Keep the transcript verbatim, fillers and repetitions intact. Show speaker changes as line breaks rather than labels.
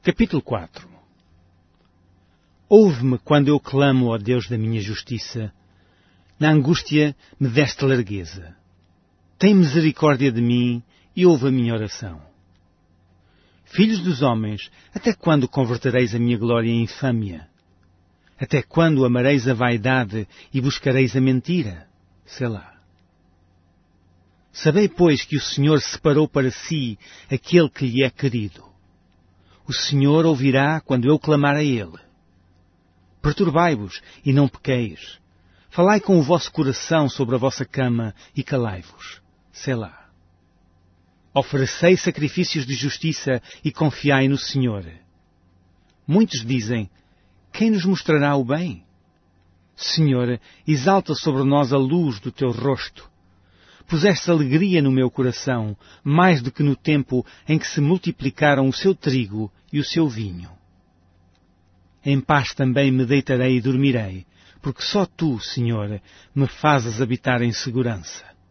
Capítulo quatro. Ouve-me quando eu clamo, ó Deus da minha justiça. Na angústia me deste largueza. Tem misericórdia de mim e ouve a minha oração. Filhos dos homens, até quando convertereis a minha glória em infâmia? Até quando amareis a vaidade e buscareis a mentira? Selá. Sabei, pois, que o Senhor separou para si aquele que lhe é querido. O Senhor ouvirá quando eu clamar a Ele. Perturbai-vos e não pequeis. Falai com o vosso coração sobre a vossa cama e calai-vos. Selá. Oferecei sacrifícios de justiça e confiai no Senhor. Muitos dizem, quem nos mostrará o bem? Senhor, exalta sobre nós a luz do teu rosto. Puseste alegria no meu coração, mais do que no tempo em que se multiplicaram o seu trigo e o seu vinho. Em paz também me deitarei e dormirei, porque só tu, Senhor, me fazes habitar em segurança.